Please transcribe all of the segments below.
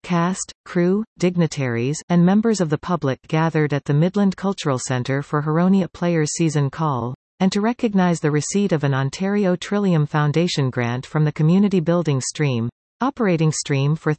cast, crew, dignitaries, and members of the public gathered at the Midland Cultural Centre for Huronia Players Season Call, and to recognise the receipt of an Ontario Trillium Foundation grant from the Community Building Stream, operating stream for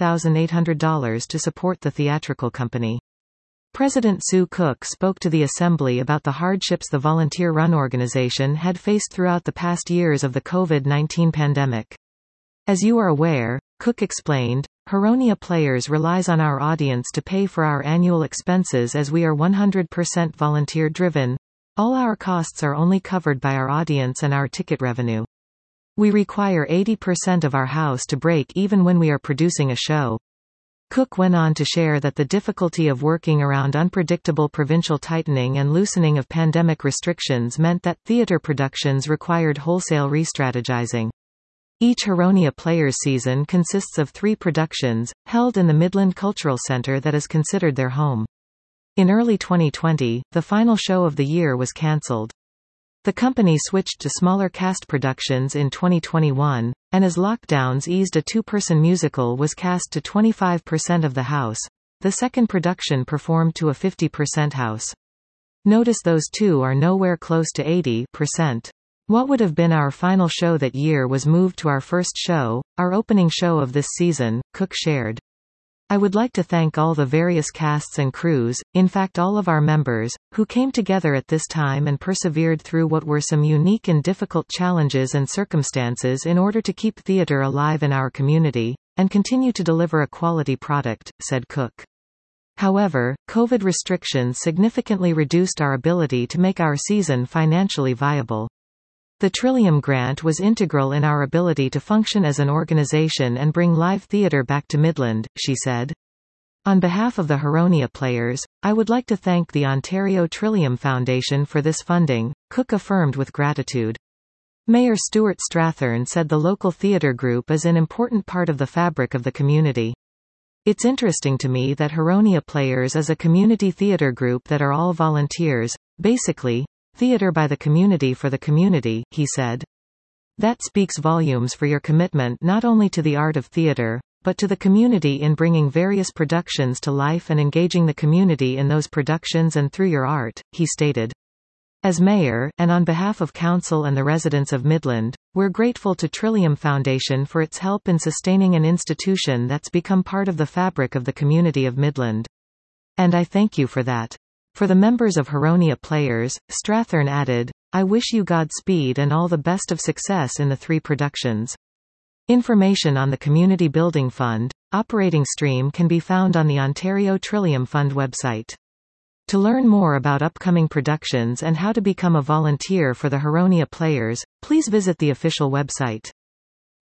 $32,800 to support the theatrical company. President Sue Cook spoke to the Assembly about the hardships the volunteer-run organization had faced throughout the past years of the COVID-19 pandemic. As you are aware, Cook explained, Huronia Players relies on our audience to pay for our annual expenses as we are 100% volunteer-driven. All our costs are only covered by our audience and our ticket revenue. We require 80% of our house to break even when we are producing a show. Cook went on to share that the difficulty of working around unpredictable provincial tightening and loosening of pandemic restrictions meant that theatre productions required wholesale re-strategizing. Each Huronia Players season consists of 3 productions, held in the Midland Cultural Centre that is considered their home. In early 2020, the final show of the year was cancelled. The company switched to smaller cast productions in 2021, and as lockdowns eased, a 2-person musical was cast to 25% of the house. The second production performed to a 50% house. Notice those two are nowhere close to 80%. What would have been our final show that year was moved to our first show, our opening show of this season, Cook shared. I would like to thank all the various casts and crews, in fact all of our members, who came together at this time and persevered through what were some unique and difficult challenges and circumstances in order to keep theatre alive in our community, and continue to deliver a quality product, said Cook. However, COVID restrictions significantly reduced our ability to make our season financially viable. The Trillium grant was integral in our ability to function as an organization and bring live theatre back to Midland, she said. On behalf of the Huronia Players, I would like to thank the Ontario Trillium Foundation for this funding, Cook affirmed with gratitude. Mayor Stuart Strathern said the local theatre group is an important part of the fabric of the community. It's interesting to me that Huronia Players is a community theatre group that are all volunteers, basically, theatre by the community for the community, he said. That speaks volumes for your commitment not only to the art of theatre, but to the community in bringing various productions to life and engaging the community in those productions and through your art, he stated. As mayor, and on behalf of council and the residents of Midland, we're grateful to Trillium Foundation for its help in sustaining an institution that's become part of the fabric of the community of Midland. And I thank you for that. For the members of Huronia Players, Strathern added, I wish you Godspeed and all the best of success in the 3 productions. Information on the Community Building Fund, operating stream can be found on the Ontario Trillium Fund website. To learn more about upcoming productions and how to become a volunteer for the Huronia Players, please visit the official website.